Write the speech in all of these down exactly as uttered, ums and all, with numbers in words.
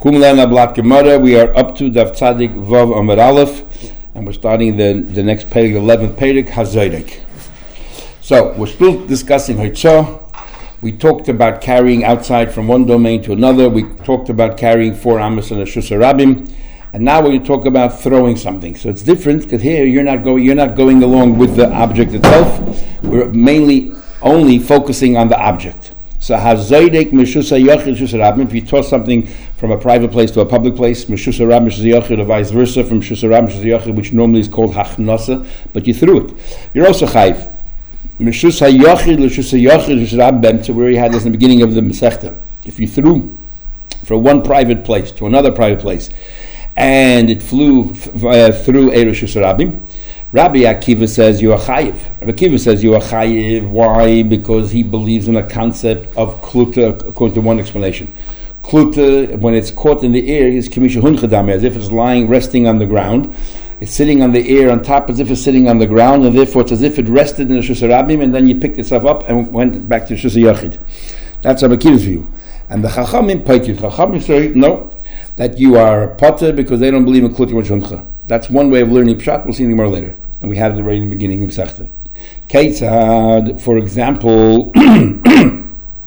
Kumlana Blat Gemara, we are up to Daf Tzadik Vav Amar Aleph, and we're starting the, the next page, the eleventh page, Hazodik. So, we're still discussing Haitzah. We talked about carrying outside from one domain to another. We talked about carrying four Amos and a Shus Rabim. And now we're going to talk about throwing something. So it's different, because here you're not going you're not going along with the object itself. We're mainly only focusing on the object. So Hazodik Meshusa Yachid Shus Rabim, if you toss something from a private place to a public place, Meshusa Rabim Meshusa Yachid, or vice versa, from Shus Rabim Meshusa Yachid, which normally is called Hachnasa, but you threw it. You're also Chayiv. Meshusa Yachid Meshusa Yachid Shus Rabim, to where he had this in the beginning of the Masechta. If you threw from one private place to another private place, and it flew uh, through Eresh Shus Rabim, Rabbi Akiva says you are chayiv. Rabbi Akiva says you are chayiv. Why? Because he believes in a concept of kluta, according to one explanation. Kluta, when it's caught in the air, is kimisha hunchadame, as if it's lying, resting on the ground. It's sitting on the air on top, as if it's sitting on the ground, and therefore it's as if it rested in the Shus Rabim, and then you picked itself up and went back to Shus Yachid. That's Rabbi Akiva's view. And the Chachamim Paikid, Chachamim say no, that you are a potter because they don't believe in kluta v'shuncha. That's one way of learning pshat. We'll see more later. And we had it already in the beginning of Masechta. Keitzad, for example, we're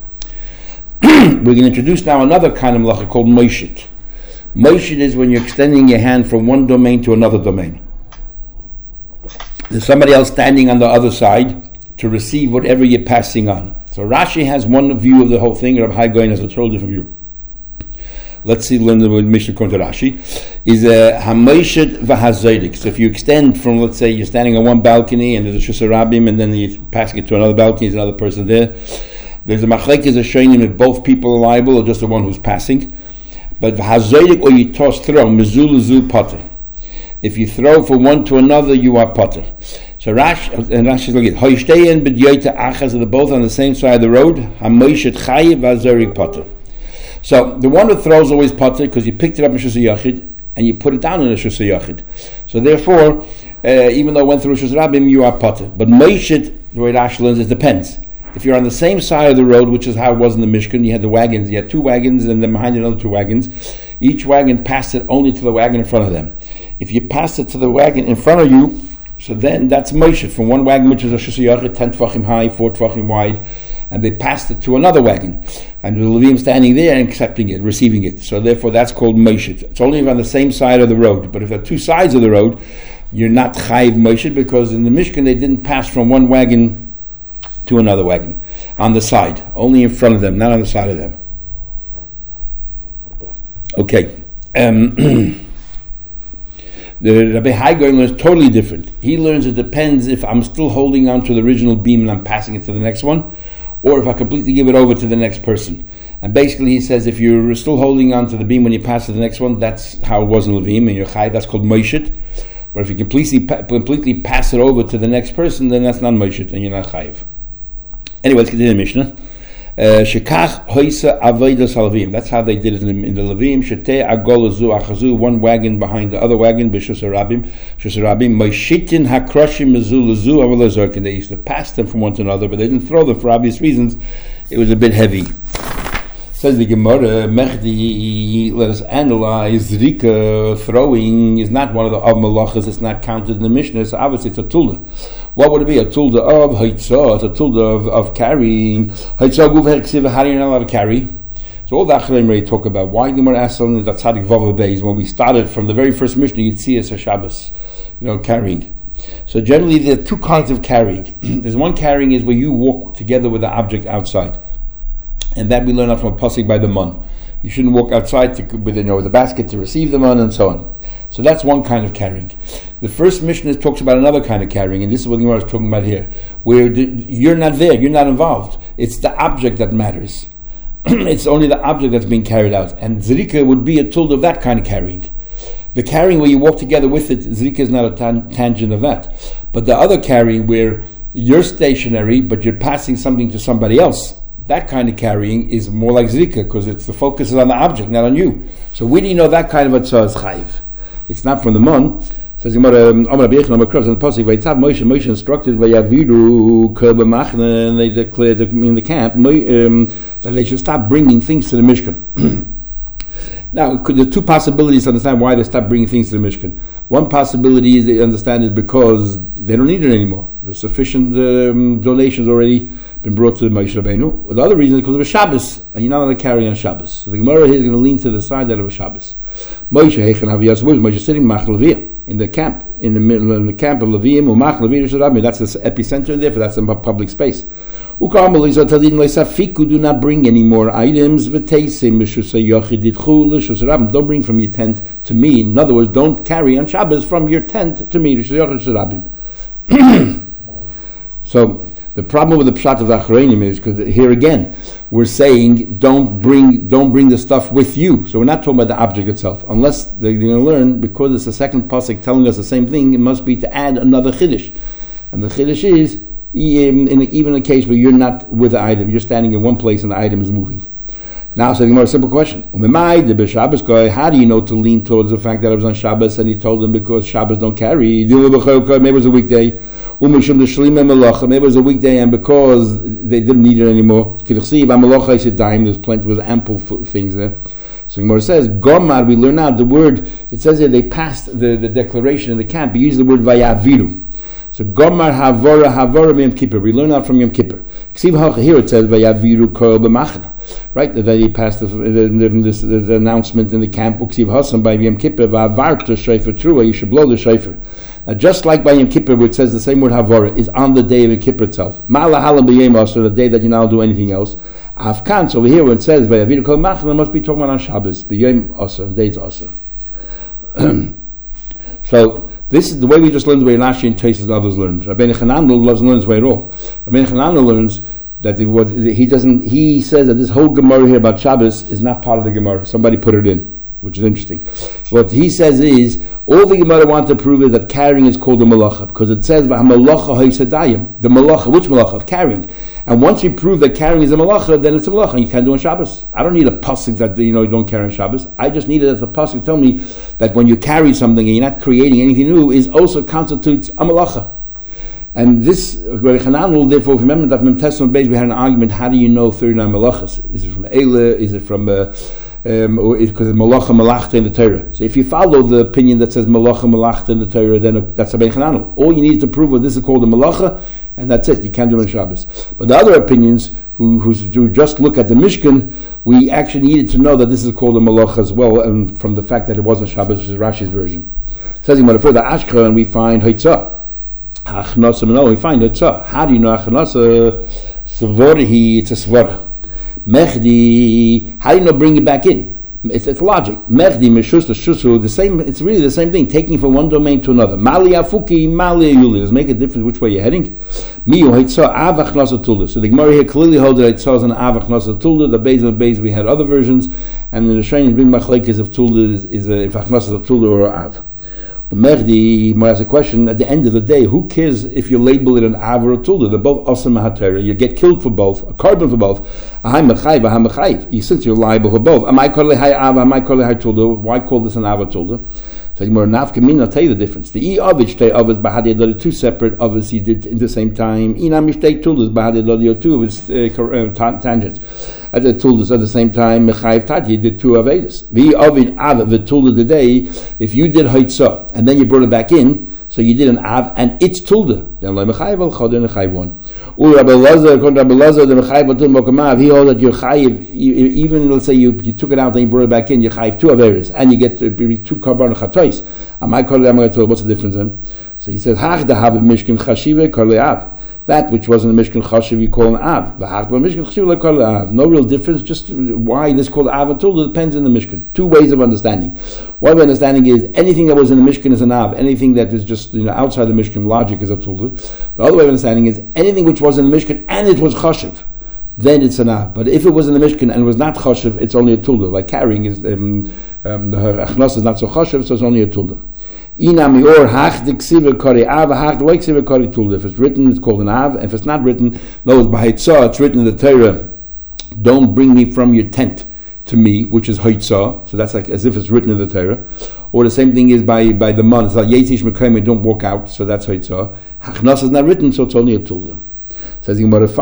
going to introduce now another kind of malacha called moishit. Moishit is when you're extending your hand from one domain to another domain. There's somebody else standing on the other side to receive whatever you're passing on. So Rashi has one view of the whole thing, Rav Hai Goyen has a totally different view. Let's see, learn the Mishnah according to Rashi. Is a hamoishet v'hazodik. So if you extend from, let's say, you're standing on one balcony and there's a Shus Rabim, and then you're passing it to another balcony, there's another person there. There's a machlekes a shaynim if both people are liable or just the one who's passing. But v'hazodik, or you toss, throw, mezul zu potter. If you throw from one to another, you are potter. So Rashi and Rashi look at hoishtein b'dyoyta achas, they're both on the same side of the road. Hamoishet chayiv v'hazodik potter. So the one who throws always potter because you picked it up in Shus Yachid and you put it down in a Shus Yachid. So therefore, uh, even though it went through Shus Rabim, you are potter. But Moishit, the way Rashi learns, it depends. If you're on the same side of the road, which is how it was in the Mishkan, you had the wagons, you had two wagons and then behind another two wagons. Each wagon passed it only to the wagon in front of them. If you pass it to the wagon in front of you, so then that's Moishit, from one wagon which is a Shus Yachid, ten tefachim high, four tefachim wide, and they passed it to another wagon, and the Levim standing there and accepting it, receiving it. So therefore, that's called Moishit. It's only on the same side of the road. But if there are two sides of the road, you're not Chayiv Moishit, because in the Mishkan they didn't pass from one wagon to another wagon on the side, only in front of them, not on the side of them. Okay. Um, The Rabbi Hai Goyen learns totally different. He learns it depends if I'm still holding on to the original beam and I'm passing it to the next one, or if I completely give it over to the next person. And basically he says if you're still holding on to the beam when you pass to the next one, that's how it was in Levim, and you're Chayiv, that's called Moishit. But if you completely completely pass it over to the next person, then that's not Moishit, and you're not Chayiv. Anyway, let's continue the Mishnah. Shekach hoisa avodas haLevim. That's how they did it in the, in the Levim. Shetei agol zu achazu, one wagon behind the other wagon. B'shus Rabim, Shus Rabim. Moishitin hakroshim mezu lezu avolazorkin. They used to pass them from one to another, but they didn't throw them for obvious reasons. It was a bit heavy. Says the Gemara, Mechdi, let us analyze. Zrika, throwing, is not one of the of malachas. It's not counted in the Mishnah. So obviously it's a tulda. What would it be? A tulda of haitzah. It's a tulda of, of carrying. Haitzah guv heksiva. How are you not allowed to carry? So all the Achreim already talk about why the Gemara asks on the Tzadik Vav Beis. When we started from the very first Mishnah, you'd see us a Shabbos, you know, carrying. So generally there are two kinds of carrying. There's one carrying is where you walk together with the object outside. And that we learn out from a pasuk by the mun. You shouldn't walk outside to, with, you know, with the basket to receive the mun and so on. So that's one kind of carrying. The first Mishnah talks about another kind of carrying, and this is what the Gemara is talking about here, where the, you're not there, you're not involved. It's the object that matters. It's only the object that's being carried out. And Zrika would be a tool of that kind of carrying. The carrying where you walk together with it, Zrika is not a tan- tangent of that. But the other carrying where you're stationary, but you're passing something to somebody else, that kind of carrying is more like Zrika, because it's the focus is on the object, not on you. So where do you know that kind of a tzah is chayiv? It's not from the mun. Says Gemara, Amar Rabbi Yechon, Amar Krav, in the pasuk, Vayitzav Moshe, Moshe instructed Vayaviru Kerba Machna, and they declared in the camp um, that they should stop bringing things to the Mishkan. Now, could, there are two possibilities to understand why they stopped bringing things to the Mishkan. One possibility is they understand it because they don't need it anymore. There's sufficient um, donations already been brought to the Moshe Rabbeinu. The other reason is because of a Shabbos, and you're not allowed to carry on Shabbos. So the Gemara here is going to lean to the side that of a Shabbos. Moshe Heichen Haviyas Wuz, Moshe sitting Mach Leviyah in the camp, in the middle in the camp of Leviyim, Umach Leviyah. That's the epicenter in there, for that's the public space. Do not bring any more items. Don't bring from your tent to me. In other words, don't carry on Shabbos from your tent to me. So the problem with the pshat of the Achreinim is because here again we're saying don't bring don't bring the stuff with you. So we're not talking about the object itself, unless they're going to learn, because it's the second pasuk telling us the same thing. It must be to add another chiddush, and the chiddush is. In, in, even in a case where you're not with the item, you're standing in one place and the item is moving. Now, so the more simple question: how do you know to lean towards the fact that it was on Shabbos? And he told them because Shabbos don't carry. Maybe it was a weekday. Maybe it was a weekday, and because they didn't need it anymore. There's plenty, there was ample things there. So Gemara says, Gomar, we learn out the word. It says that they passed the, the declaration in the camp. He used the word vayaviru. So Gomar Havora Havora Yom Kippur. We learn out from Yom Kippur. Here it says Vayaviru Kol B'Machna. Right, that he passed the, the, the, this, the, the announcement in the camp. Uksiv Hasan by Yom Kippur Vavarta Shofar Trua. You should blow the shofar. Now, just like by Yom Kippur, where it says the same word Havora is on the day of Yom Kippur itself. Ma'alahalam B'Yem Asur, the day that you now do anything else. Afkan. So over here, when it says Vayaviru Kol B'Machna, must be talking about on Shabbos. B'Yem Asur, the day is Asur. So. This is the way we just learned the way Rashi and Tosfos and others learned. Rabbeinu Chananel doesn't learn this way at all. Rabbeinu Chananel learns that the, what, he doesn't. He says that this whole Gemara here about Shabbos is not part of the Gemara. Somebody put it in, which is interesting. What he says is all the Gemara wants to prove is that carrying is called a malacha because it says v'hamalacha ha'yisadayim, the malacha, which malacha of carrying. And once you prove that carrying is a malacha, then it's a malacha, and you can't do it on Shabbos. I don't need a pasuk that you know you don't carry on Shabbos. I just need it as a pasuk tell me that when you carry something and you're not creating anything new, is also constitutes a malacha. And this, therefore, if you remember that in Testament base we had an argument: how do you know thirty-nine malachas? Is it from Eile? Is it from uh, Um, or because it's malacha malachta in the Torah. So if you follow the opinion that says malacha malachta in the Torah, then that's a beichananu. All you need to prove was this is called a malacha, and that's it. You can't do it on Shabbos. But the other opinions, who, who just look at the Mishkan, we actually needed to know that this is called a malacha as well, and from the fact that it wasn't Shabbos, which is Rashi's version. It says in the further Ashka, and we find Haitzah. Achnasa, no, we find Haitzah. How do you know Achnasa? Svorihi, it's a svara. Mechdi, how do you know bring it back in? It's, it's logic. Mechdi, Meshus, Shusu, the same, it's really the same thing, taking from one domain to another. Mali afuki, Mali yuli. Does it make a difference which way you're heading? Miyu, Haitzah, Avach Nasa Tulda. So the Gemara here clearly holds that Haitzah is an Avach Nasa Tulda. The base of the base, we had other versions, and the Rishonim bring Machlekes of Tulda is, is a, if Achnasa is a Tulda or an Av. Mechdi might ask a question, at the end of the day, who cares if you label it an Av or a Tulda? They're both Asam HaTorah. You get killed for both, a carbon for both. Ahai Mechayiv, Ahai Mechayiv. Since you're liable for both. Am I call it Hai Av, am I call it Hai Tulda? Why call this an Av or Tulda? So the Gemara Nafkamin, I'll tell you the difference. The E Avich, Te Avos, Bahadi Adodi, two separate Avos he did in the same time. Ina Mishtei Tuldas, Bahadi Adodi, or two of his uh, uh, tangents. At the Tuldas at the same time, Mechayiv Tati, he did two Avedis. The Avid Av, the Tulda today, if you did Haitzah, and then you brought it back in, so you did an Av, and it's Tulda. Then Lai Mechayiv al Chod, and Mechayiv one. Or Rabbi Lazar, according to Rabbi Lazar, the Mechayiv al Tul Mokamav, he holds that you're Chayiv, even let's say you, you took it out, and you brought it back in, you're Chayiv two Averis, and you get uh, two Karban Chatois. Am I call it, am I told, what's the difference then? So he says, Hach da have Mishkan Chashiva, Karle Av. That which wasn't a Mishkan Chashiv, you call an Av. No real difference, just why this called Av and Tulda depends on the Mishkan. Two ways of understanding. One understanding is anything that was in the Mishkan is an Av, anything that is just you know, outside the Mishkan logic is a Tulda. The other way of understanding is anything which was in the Mishkan and it was Chashiv, then it's an Av. But if it was in the Mishkan and it was not Chashiv, it's only a Tulda. Like carrying is, um, um, the Achnas is not so Chashiv, so it's only a Tulda. Inami or hach de ksiva kari av hach de ksiva kari tulda. If it's written, it's called an av. If it's not written, no, it's b'haitzah. It's written in the Torah. Don't bring me from your tent to me, which is haitzah. So that's like as if it's written in the Torah. Or the same thing is by by the man. It's like yetish mekayim. Don't walk out. So that's haitzah. Hachnas is not written, so it's only a tulda. Says the Gemara, fine.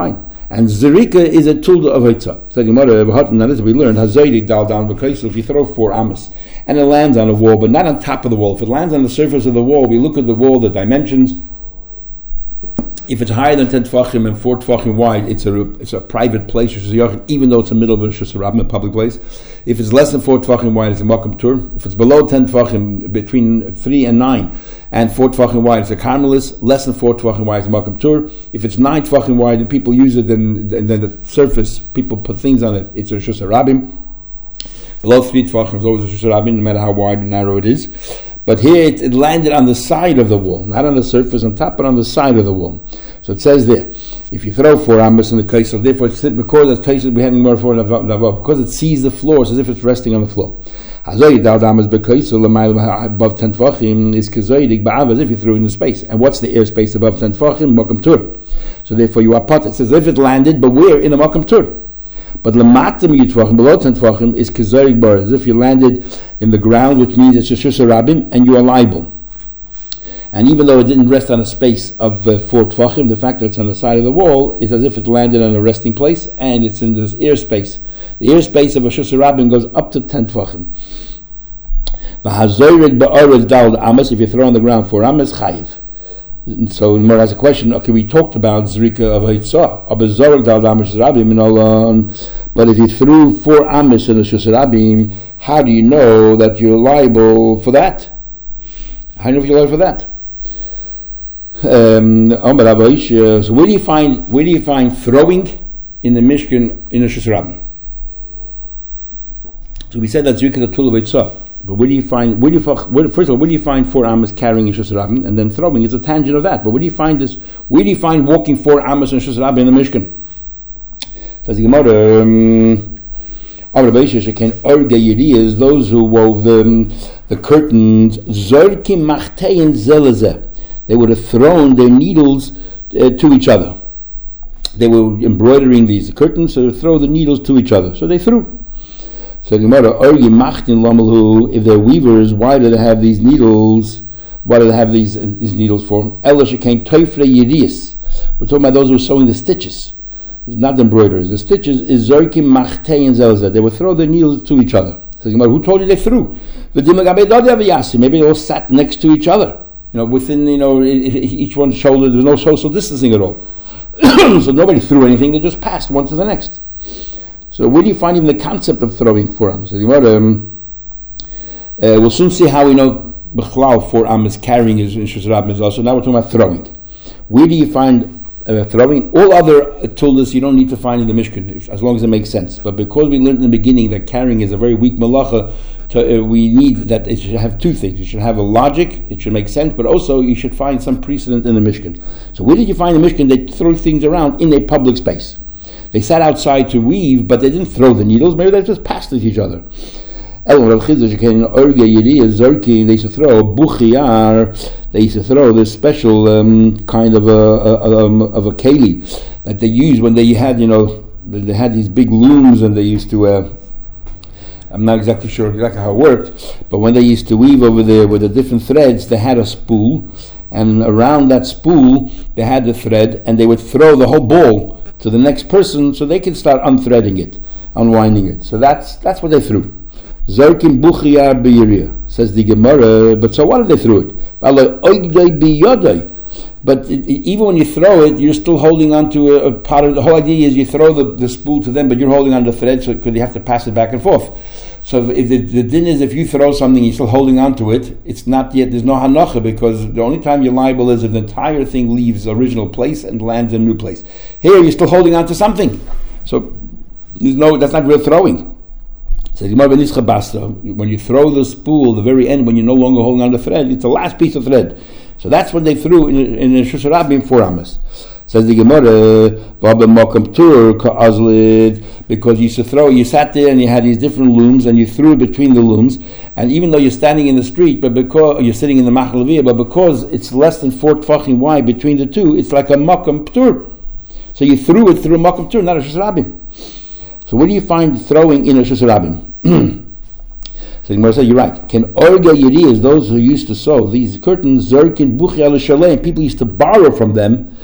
And Zerika is a tool of Haitzah. So the Gemara, we learned, Hazaydik dal down v'kaisel, if you throw four amas, and it lands on a wall, but not on top of the wall. If it lands on the surface of the wall, we look at the wall, the dimensions. If it's higher than ten tefachim and four tefachim wide, it's a it's a private place, even though it's in the middle of a Rishus Harabim, a public place. If it's less than four tefachim wide, it's a Makam Tur. If it's below ten tefachim, between three and nine, and four tefachim wide, it's a Carmelis. Less than four tefachim wide, it's a Makam Tur. If it's nine tefachim wide, and people use it, then then the surface, people put things on it, it's a Rishus Harabim. Below three tefachim is always a Rishus Harabim, no matter how wide and narrow it is. But here it, it landed on the side of the wall, not on the surface on top, but on the side of the wall. So it says there, if you throw four amas in the kaisel, therefore it's because it's kaisel we having more for because it sees the floor, it's as if it's resting on the floor. Hazoy dal amas bekaisel above ten tefachim is kazoydik ba'av, as if you threw it in the space. And what's the airspace above ten tefachim? Makam tur. So therefore you are pot. It says if it landed, but where in a makam tur. But lematim yitfachim below ten tefachim is kazoydik bar, as if you landed in the ground, which means it's a Rishus Harabim and you are liable. And even though it didn't rest on a space of uh, four tefachim, the fact that it's on the side of the wall is as if it landed on a resting place, and it's in this airspace. The airspace of a Rishus Harabim goes up to ten tefachim. If you throw on the ground four amas, chayiv. So Mor has a question. Okay, we talked about zrika of haitzah, but if you threw four amas in a Rishus Harabim, how do you know that you're liable for that? How do you know if you're liable for that? Um, so where do you find where do you find throwing in the Mishkan in a Rishus Harabim? So we said that zrika is a tool of haitzah. But where do you find? Where do you where, first of all, where do you find four amas carrying a Rishus Harabim, and then throwing is a tangent of that? But where do you find this? Where do you find walking four amas in Rishus Harabim in the Mishkan? Says the Gemara, um, is those who wove the the curtains. Zorkim machtein zelazeh. They would have thrown their needles uh, to each other. They were embroidering these curtains, so they would throw the needles to each other. So they threw. So the Gemara, if they're weavers, why do they have these needles? Why do they have these, uh, these needles for? We're talking about those who are sewing the stitches, not the embroiderers. The stitches is Zorkim Machtei and Zelzah. They would throw their needles to each other. So the Gemara, who told you they threw? Maybe they all sat next to each other. You know, within, you know, each one's shoulder, there's no social distancing at all. So nobody threw anything, they just passed one to the next. So where do you find even the concept of throwing four amas? So um, uh, we'll soon see how we know B'chlal four amas carrying is in Rishus Harabim. So now we're talking about throwing. Where do you find uh, throwing? All other uh, tools you don't need to find in the Mishkan, if, as long as it makes sense. But because we learned in the beginning that carrying is a very weak malacha, to, uh, we need that it should have two things. It should have a logic, it should make sense, but also you should find some precedent in the Mishkan. So where did you find the Mishkan? They throw things around in a public space. They sat outside to weave, but they didn't throw the needles. Maybe they just passed it to each other. They used to throw buchiar. They used to throw this special um, kind of a, a, a of a keli that they used when they had, you know, they had these big looms, and they used to. Uh, I'm not exactly sure exactly how it worked, but when they used to weave over there with the different threads, they had a spool, and around that spool they had the thread, and they would throw the whole ball to the next person, so they can start unthreading it, unwinding it. So that's that's what they threw. Zorkim buchiyar b'yiriyah, says the Gemara. But so what did they throw it? But it, it, even when you throw it, you're still holding on to a, a part of the whole idea. Is you throw the, the spool to them, but you're holding on to the thread, so because you have to pass it back and forth. So if the, the din is if you throw something, you're still holding on to it. It's not yet. There's no hanacha, because the only time you're liable is if the entire thing leaves the original place and lands in a new place. Here you're still holding on to something, so there's no. That's not real throwing. So when you throw the spool, the very end, when you're no longer holding on to the thread, it's the last piece of thread. So that's what they threw in in Rishus Harabim four amas. Says the Gemara, because you used to throw, you sat there and you had these different looms, and you threw it between the looms, and even though you're standing in the street, but because you're sitting in the Machal Leviyah, but because it's less than four tefachim wide between the two, it's like a makam ptur. So you threw it through a makam ptur, not a Rishus Harabim. So where do you find throwing in a Rishus Harabim? So the Gemara says, you're right. Can orga yiriyas, those who used to sew these curtains, zerkin buchi al shalem, people used to borrow from them.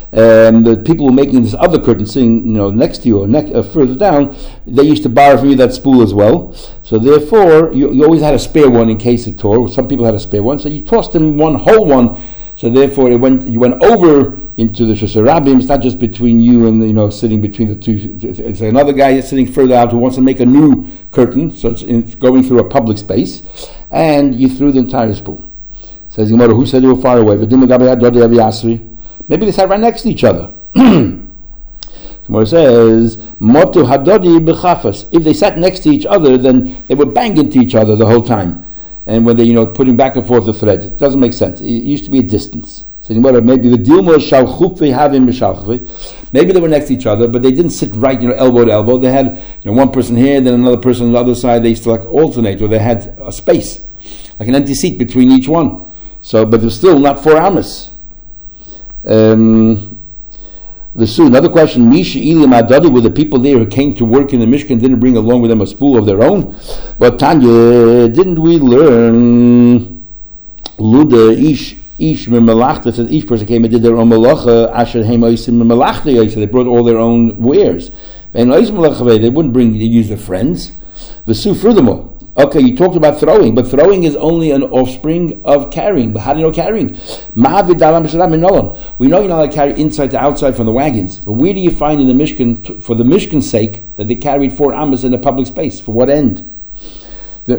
um, the people who were making this other curtain sitting, you know, next to you or ne- uh, further down, they used to borrow from you that spool as well. So therefore, you, you always had a spare one in case it tore. Some people had a spare one, so you tossed them one whole one. So therefore, it went. You went over into the Shus Rabim. It's not just between you and, you know, sitting between the two. It's another guy sitting further out who wants to make a new curtain. So it's, in, it's going through a public space, and you threw the entire spool. Says the Gemara, who said they were far away? Maybe they sat right next to each other. Gemara says, "Motu hadodi b'chafas." If they sat next to each other, then they were banging to each other the whole time. And when they, you know, putting back and forth the thread, it doesn't make sense. It used to be a distance. So maybe the deal was shalchufei havim b'shalchufei. Maybe they were next to each other, but they didn't sit right, you know, elbow to elbow. They had, you know, one person here, then another person on the other side. They used to like alternate, or they had a space, like an empty seat between each one. So, but there's still not four amas. Um, the Su, another question, Misha Ilim Adadi, were the people there who came to work in the Mishkan didn't bring along with them a spool of their own? But Tanya, didn't we learn Luda Ish Ish Melachta, says each person came and did their own malacha, Asher Hema Isim Melachta, so they brought all their own wares. And they wouldn't bring, they use their friends. The Su, furthermore, okay, you talked about throwing, but throwing is only an offspring of carrying. But how do you know carrying? We know you're not allowed to carry inside to outside from the wagons. But where do you find in the Mishkan, for the Mishkan's sake, that they carried four amas in a public space? For what end? The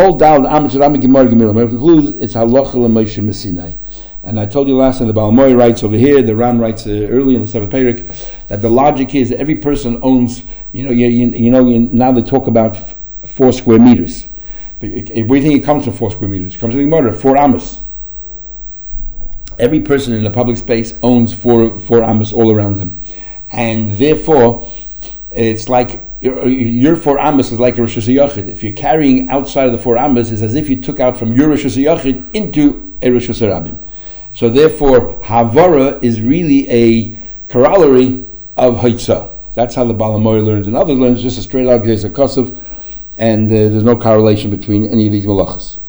concludes it's halacha l'Moshe Messinai. And I told you last time, the Baal Moy writes over here, the Ran writes uh, early in the seventh Perek, that the logic is that every person owns, you know, you, you, you know, you, now they talk about f- four square meters. But it, it, where do you think it comes from, four square meters? It comes from the Gemara, four amas. Every person in the public space owns four four amas all around them. And therefore, it's like, your, your four amas is like a Rosh Hashanah. If you're carrying outside of the four amas, it's as if you took out from your Rosh Hashanah into a Rosh Hashanah. So therefore, Havara is really a corollary of Haitzah. That's how the Balamoy learns. And others learn it's just a straight out Geza Kosev, and uh, there's no correlation between any of these malachas.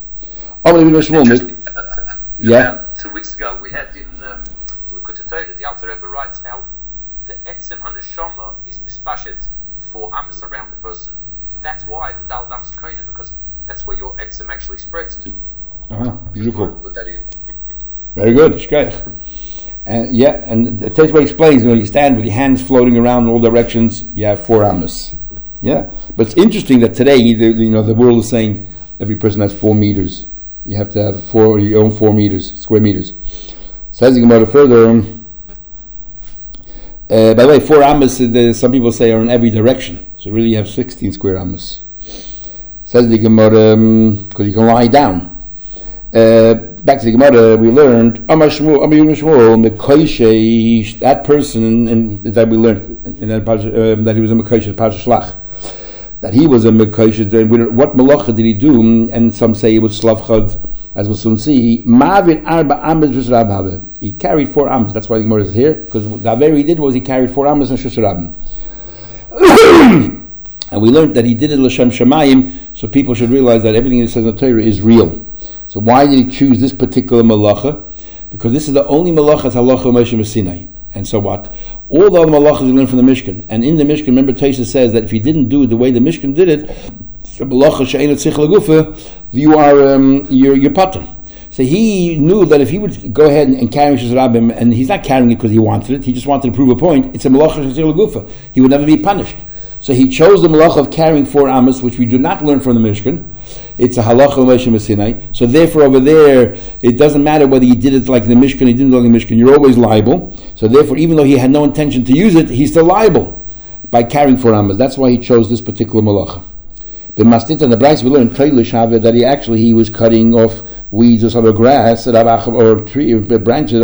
Yeah. Um, two weeks ago, we had in um, Likutei Torah, the Alter Rebbe writes how the Etzem HaNeshama is mispashet four amas around the person. So that's why the Dal Dam's Koina, because that's where your Etzem actually spreads to. Uh-huh. Beautiful. Put that in. Very good, Shkeich. And yeah, and the Teshuvah explains, you know, you stand with your hands floating around in all directions, you have four amas. Yeah, but it's interesting that today, the, you know, the world is saying every person has four meters. You have to have four, your own four meters, square meters. Says the Gemara further. Uh, by the way, four amas, uh, some people say, are in every direction. So really, you have sixteen square amas. Says the Gemara, because um, you can lie down. Uh, back to the Gemara, we learned Amar Shmuel, Amar Shmuel, Mekoishe, that person, and that we learned in that, um, that he was a Mekoishe, Parashat Shlach. That he was a Mekoishe, then what malacha did he do? And some say it was Slavchad, as we'll soon see. Ma'avir arba amas v'shrab have. He carried four amas. That's why the Gemara is here, because the Aver he did was he carried four amas and shusharabim. And we learned that he did it l'shem shemayim, so people should realize that everything that says in the Torah is real. So why did he choose this particular malacha? Because this is the only malacha as halacha Moshe Messinai. And so what? All the other malachas you learn from the Mishkan. And in the Mishkan, remember Taisa says that if you didn't do it the way the Mishkan did it, the malacha she'ein tzich lagufa, you are um, you're you're patur. So he knew that if he would go ahead and, and carry Shus Rabim, and he's not carrying it because he wanted it, he just wanted to prove a point. It's a malacha she'ein lagufa. He would never be punished. So he chose the malacha of carrying four amas, which we do not learn from the Mishkan. It's a halacha Moshe Messinai. So therefore, over there, it doesn't matter whether you did it like the Mishkan, or you didn't do it like the Mishkan. You're always liable. So therefore, even though he had no intention to use it, he's still liable by carrying four amas. That's why he chose this particular malacha. The Mastit and the Bryce we learned that he actually he was cutting off weeds or some of grass or tree or branches.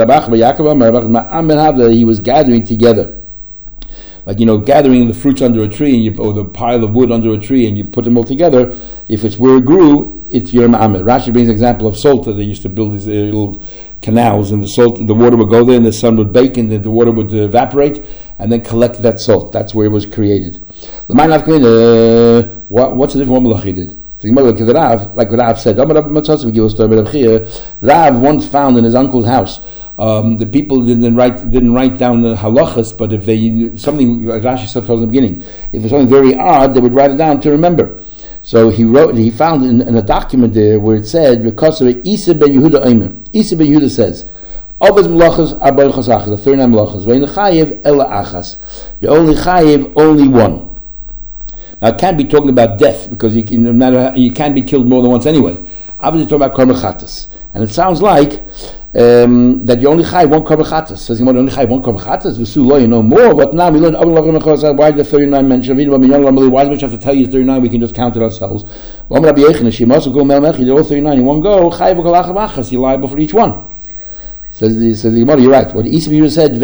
He was gathering together. Like, you know, gathering the fruits under a tree, and you, or the pile of wood under a tree, and you put them all together. If it's where it grew, it's your ma'ameh. Rashi brings an example of Solta. They used to build these uh, little canals, and the salt, the water would go there, and the sun would bake, and the, the water would uh, evaporate, and then collect that salt. That's where it was created. Uh, what, what's the different one Malachi did? Rav, like what Rav said, Rav once found in his uncle's house Um, the people didn't write didn't write down the halachas, but if they something like Rashi said in the beginning, if it's something very odd, they would write it down to remember. So he wrote. He found in, in a document there where it said, "Because of Isa ben Yehuda Omer." Isa ben Yehuda says, "Avos melachas arba'in chasachas, the thirty-nine melachas. Ve'in chayiv ela achas. You only chayiv only one." Now it can't be talking about death because you can, no matter how, you can't be killed more than once anyway. Obviously talking about korban chatas, and it sounds like um, that you only chayiv one korban chatas. Says you only chayiv one korban chatas. V'su lo, you know more. But now we learned why the thirty-nine mentioned. Why do we have to tell you thirty-nine? We can just count it ourselves. All thirty-nine in one go. Chayiv you're liable for each one. Says the says the Gemara, you're right. What Isa ben Yehuda said,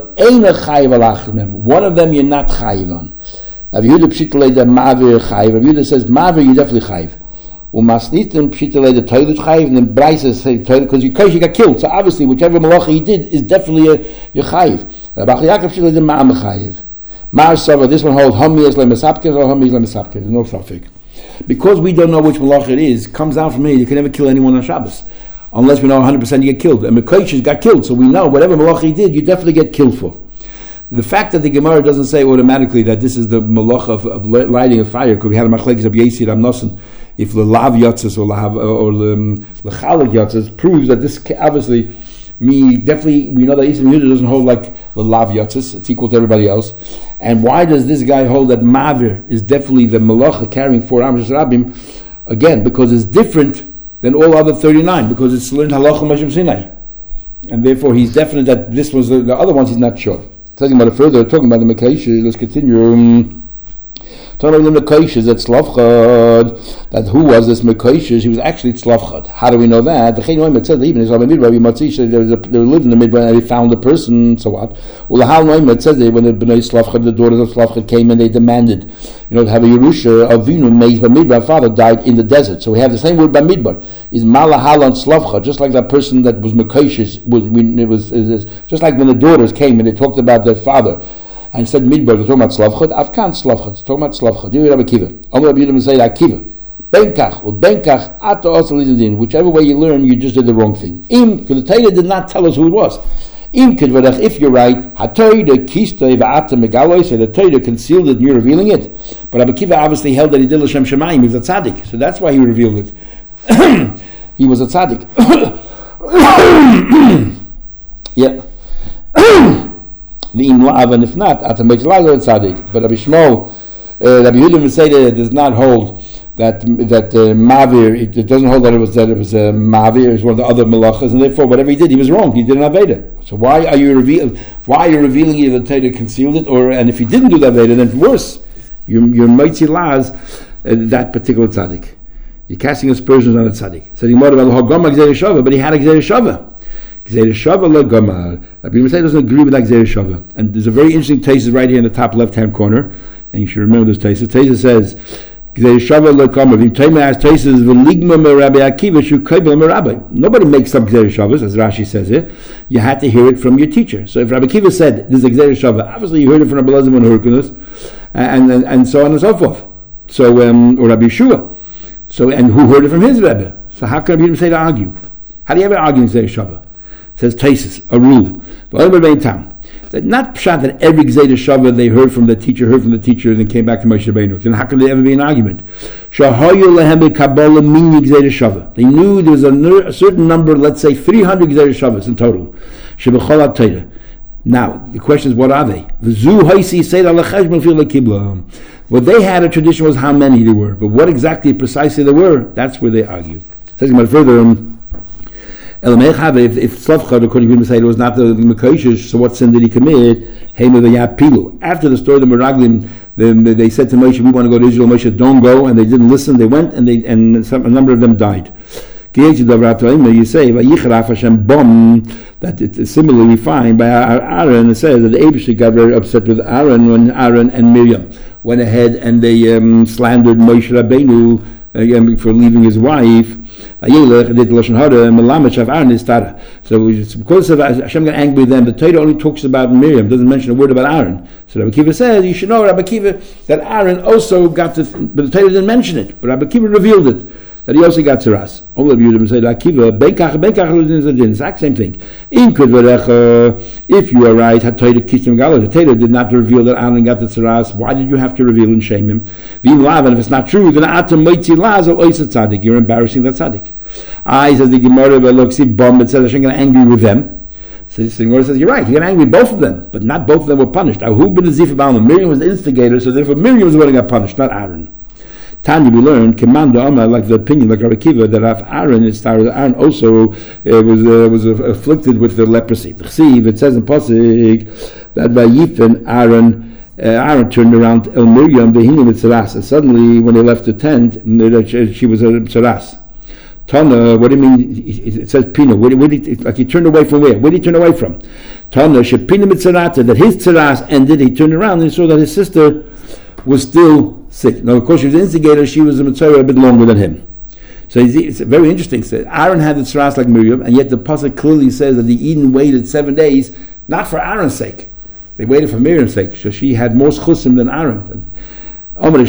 one of them you're not chayiv on. Rabbi Yehuda pshitale the ma'avir chayiv. Rabbi Yehuda says ma'avir you definitely chayiv. Umasnitin pshitale the toilet chayiv, and then Brisa say toilet because you you got killed. So obviously whichever malacha he did is definitely a your chayiv. Rabbi Yaakov pshitale the ma'am chayiv. Ma'ar sava, this one holds hami es lemesapkes or hami es lemesapkes. There's no suffix. Because we don't know which malacha it is, comes down from here. You can never kill anyone on Shabbos unless we know one hundred percent you get killed. And Mekoshes got killed, so we know whatever malacha he did, you definitely get killed for. The fact that the Gemara doesn't say automatically that this is the malacha of, of lighting a fire, because we had a machlekes of Yesir Amnosen, if the lav yatzes or lav or the lechalak yatzes proves that this obviously me definitely we know that Isa ben Yehuda doesn't hold like the lav yatzes; it's equal to everybody else. And why does this guy hold that mavir is definitely the malacha carrying four amos rabim? Again, because it's different than all other thirty-nine, because it's learned halacha Moshe Sinai, and therefore he's definite that this was the, the other ones he's not sure. Talking about it further, talking about the Mekoshes, let's continue. Um, talking about the Mekoshes at Tzlavchad, that who was this Mekoshes? He was actually Tzlavchad. How do we know that? The Chayim it says that even Israel Midbar, they lived in the Midbar and they found the person, so what? Well, the Hal Noim it says that when the Bnei Tzlavchad, the daughters of Tzlavchad came and they demanded, you know, to have a Yerusha, Avinu, made by Midbar, father died in the desert. So we have the same word by Midbar, is Malahal on Tzlavchad, just like that person that was Mekoshes, was, it was, it was just like when the daughters came and they talked about their father and said Midbar, they're talking about Tzlavchad, Afkan Tzlavchad, it's talking about Tzlavchad. Here we have Akiva. Omer Rabbi Yehuda say Akiva. Benkach or Benkach Ata Osalidin, whichever way you learn, you just did the wrong thing. Im, because the Torah did not tell us who it was. Im Kedvarach, if you're right, Hatoida Kista Va'ata Megaloy, so the Torah concealed it and you're revealing it. But Rabbi Akiva obviously held that he did L'Shem Shemayim, he was a tzaddik, so that's why he revealed it. He was a tzaddik. Yeah. The imlav, and if not, at a tzaddik. But Rabbi Shmuel, uh, Rabbi Yehuda would say that it does not hold that that uh, mavir. It, it doesn't hold that it was that it was a uh, mavir. It was one of the other malachas, and therefore whatever he did, he was wrong. He did an aveda. So why are you revealing? Why are you revealing either the Torah concealed it, or and if he didn't do that aveda, then worse, you're you're mitzi laz uh, that particular tzaddik. You're casting aspersions on the tzaddik. So the Gemara about hagama gzei shava, but he had a gzei shava. Gzei shava legamar. Rabbi Yehuda doesn't agree with that gzei shava. And there's a very interesting tesis right here in the top left-hand corner, and you should remember this tesis. Tesis says gzei shava legamar. If you has tesis v'ligma merabi Akiva shu kaibel merabi. Nobody makes up gzei shavas, as Rashi says it. You had to hear it from your teacher. So if Rabbi Akiva said this is a gzei shava, obviously you heard it from Rabbi Elazar ben Hurkanus, and, and and so on and so forth. So um, or Rabbi Yeshua. So and who heard it from his Rebbe? So how can Rabbi Yehuda say to argue? How do you ever argue in gzei shava? Says Taisus, a rule. That not pshat that every Gzei Shava they heard from the teacher, heard from the teacher, and then came back to Moshe Rabbeinu. Then how can there ever be an argument? They knew there was a, a certain number, let's say three hundred Gzei Shavas in total. Now, the question is, what are they? What they had a tradition was how many there were, but what exactly precisely there were, that's where they argue. Says further, um, If, if Tzlavchad, according to him, say it was not the Mekoshes, so what sin did he commit? After the story of the Meraglim, they, they said to Moshe, we want to go to Israel. Moshe, don't go, and they didn't listen. They went, and they and some, a number of them died. You say that it's similarly fine by Aaron. It says that the Eibush got very upset with Aaron when Aaron and Miriam went ahead and they um, slandered Moshe Rabbeinu again for leaving his wife. So it's because of Hashem got angry with them. The Torah only talks about Miriam, doesn't mention a word about Aaron. So Rabbi Akiva says, you should know, Rabbi Akiva, that Aaron also got to, th- but the Torah didn't mention it, but Rabbi Akiva revealed it. that he also got tzaras. Only Yehudim said, Akiva, benkach, benkach is the exact same thing. In Kudvarecha, if you are right, Hatoida Kishim Galah, the Torah did not reveal that Aaron got the tzaras. Why did you have to reveal and shame him? V'im lav, and if it's not true, then Atam Moitzi Laz al Oisa Tzadik. You're embarrassing that Tzadik. I says the Gemara, look, see, bomb. It says Hashem got angry with them. So the Gemara says, you're right, he got angry with both of them, but not both of them were punished. Ahu bin Zif Ba'alma, Miriam was the instigator, so therefore Miriam was the one who got punished, not Aaron. Tanya, we learned, Commando Amma, like the opinion, like Rabbi Akiva, that if Aaron is Aaron also uh, was uh, was uh, afflicted with the leprosy. It says in Pasuk that Vayifen Aaron, uh, Aaron turned around El Miriam, Behinim with Tzaras, and suddenly when they left the tent, she was a Tzaras. Tana, what do you mean? It says Pina. Where, where did he, like he turned away from where? Where did he turn away from? Tana, Shepina Mitzarata, that his Tzaras ended, he turned around and saw that his sister was still sick. Now, of course, she was the instigator, she was a Mitzvah a bit longer than him. So it's very interesting. So Aaron had the Tzaras like Miriam, and yet the Pasuk clearly says that the Eden waited seven days, not for Aaron's sake. They waited for Miriam's sake. So she had more chusim than Aaron. For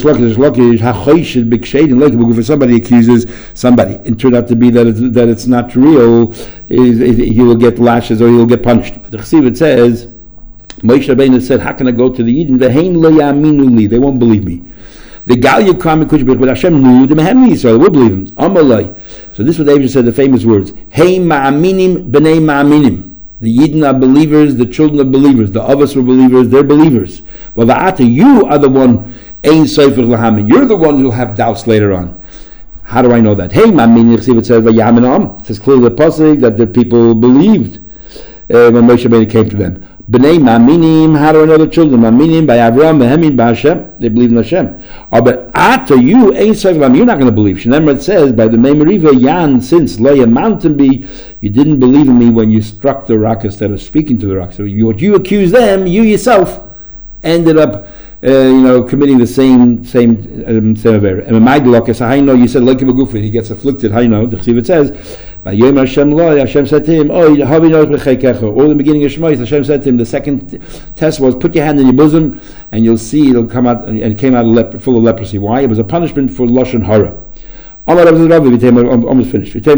somebody accuses somebody and turned out to be that it's, that it's not real, he will get lashes or he will get punished. The Chesiv says, Moshe Rabbeinu said, how can I go to the Eden? They won't believe me. The Galia Kram Kush, but Hashem knew the Mehemni Yisrael will believe him. Amalai. So this is what David said, the famous words. Hey Ma'aminim B'nei Ma'aminim. The Yidden are believers, the children are believers, the others were believers, they're believers. Well, the Ata, you are the one, Ein Sefer Lahamin. You're the one who will have doubts later on. How do I know that? Hey Ma'aminim, it says Vayaminam. It says clearly the Pasuk that the people believed uh, when Moshe Rabbeinu came to them. B'nei Ma'aminim, how do I know the children? Ma'aminim, by Avraham, Mehemin, by Hashem. They believe in Hashem. Oh, but Ata, you, Ein Sefer Lahamin, you're not going to believe. Shneimar, it says, by the Meimeriva, Yan, since Lo Mountain be, you didn't believe in me when you struck the rock instead of speaking to the rock. So you, what you accuse them, you yourself ended up, uh, you know, committing the same same um, same affair. And my glock, I know you said like he gets afflicted. How you know? The Chesiv it says, Hashem said to him, "Oh, all in the beginning of Shemais, Hashem said to him, the second test was put your hand in your bosom, and you'll see it'll come out." And it came out lep- full of leprosy. Why? It was a punishment for lashon hara. Almost finished. Let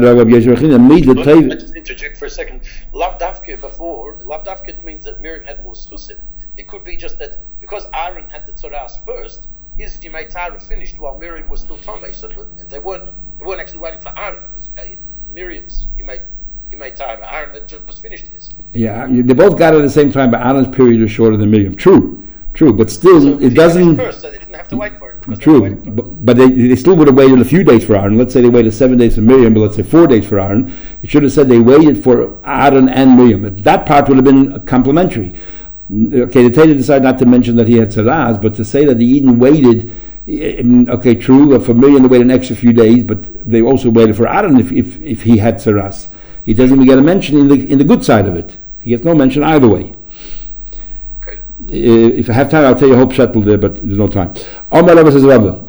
me just interject for a second. Lav Davke before, Lav Davke means that Miriam had more schusim. It could be just that because Aaron had the Tzaras first, his Yimei Tara finished while Miriam was still Tomei. So they weren't they weren't actually waiting for Aaron. It was, uh, Miriam's Yimei Yimei Tara. Aaron had just finished his. Yeah, they both got it at the same time, but Aaron's period is shorter than Miriam. True. True, but still, so it doesn't. First, so they didn't have to wait for him. True, they for but, but they, they still would have waited a few days for Aaron. Let's say they waited seven days for Miriam, but let's say four days for Aaron. It should have said they waited for Aaron and Miriam. That part would have been complementary. Okay, the Torah decided not to mention that he had tzaraz, but to say that the Eden waited. Okay, true. For Miriam, they waited an extra few days, but they also waited for Aaron if if, if he had tzaraz. He doesn't even get a mention in the in the good side of it. He gets no mention either way. Uh, if I have time, I'll tell you a whole shuttle there, but there's no time. Omar Rabba says, Rabba,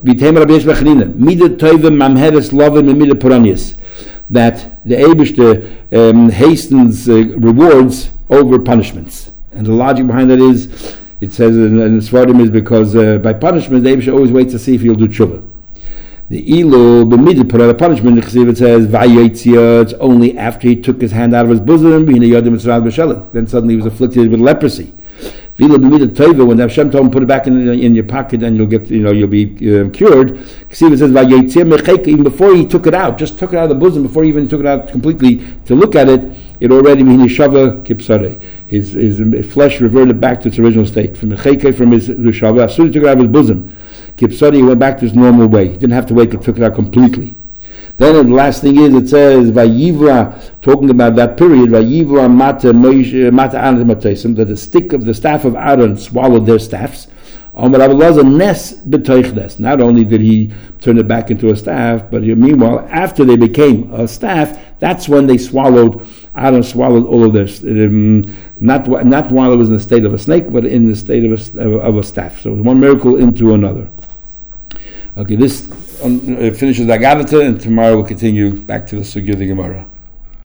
that the Eibishter um, hastens uh, rewards over punishments. And the logic behind that is, it says in, in the Svardim is because uh, by punishment, the Eibishter always waits to see if he'll do tshuva. The Ilo, the middle part of the punishment, the Chesiv, it says, it's only after he took his hand out of his bosom, then suddenly he was afflicted with leprosy. When the Hashem told him put it back in, in your pocket and you'll get, you know, you'll be um, cured. It says, even before he took it out, just took it out of the bosom, before he even took it out completely to look at it, it already his his flesh reverted back to its original state from from his Rishava. As soon as he took it out of his bosom, he went back to his normal way. He didn't have to wait till he took it out completely. Then the last thing is, it says, Vayivra, talking about that period, Vayivra mata mata Aaron mataysim, that the stick of the staff of Aaron swallowed their staffs. Not only did he turn it back into a staff, but meanwhile, after they became a staff, that's when they swallowed, Aaron swallowed all of their, um, not not while it was in the state of a snake, but in the state of a, of a staff. So it was one miracle into another. Okay, this Um, it finishes Agadata, and tomorrow we'll continue back to the Sugya of the Gemara.